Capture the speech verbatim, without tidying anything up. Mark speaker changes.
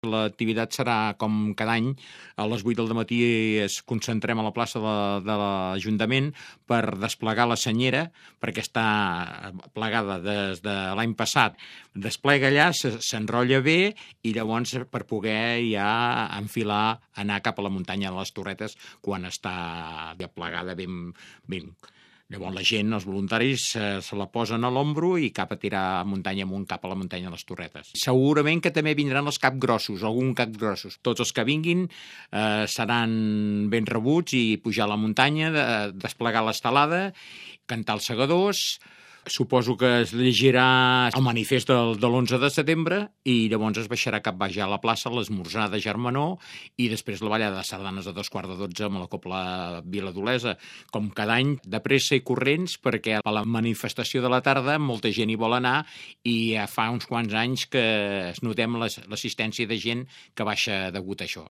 Speaker 1: L'activitat serà com cada any, a les vuit del dematí ens concentrem a la plaça de, de l'Ajuntament per desplegar la senyera, perquè està plegada des de l'any passat. Desplega allà, s'enrotlla bé i llavors per poder ja enfilar, anar cap a la muntanya de les Torretes quan està plegada ben... ben. Llavors la gent, els voluntaris, eh, se la posen a l'ombro i cap a tirar muntanya amunt cap a la muntanya de les Torretes. Segurament que també vindran els capgrossos, algun capgrossos. Tots els que vinguin eh, seran ben rebuts i pujar a la muntanya, de, desplegar l'estelada, cantar els segadors. Suposo que es llegirà el manifest del, de l'onze de setembre i llavors es baixarà cap baix a la plaça, l'esmorzar de Germanor i després la ballada de sardanes a dos quarts de dotze amb la Cobla Viladolesa. Com cada any, de pressa i corrents, perquè a la manifestació de la tarda molta gent hi vol anar i ja fa uns quants anys que es notem l'assistència de gent que baixa degut a això.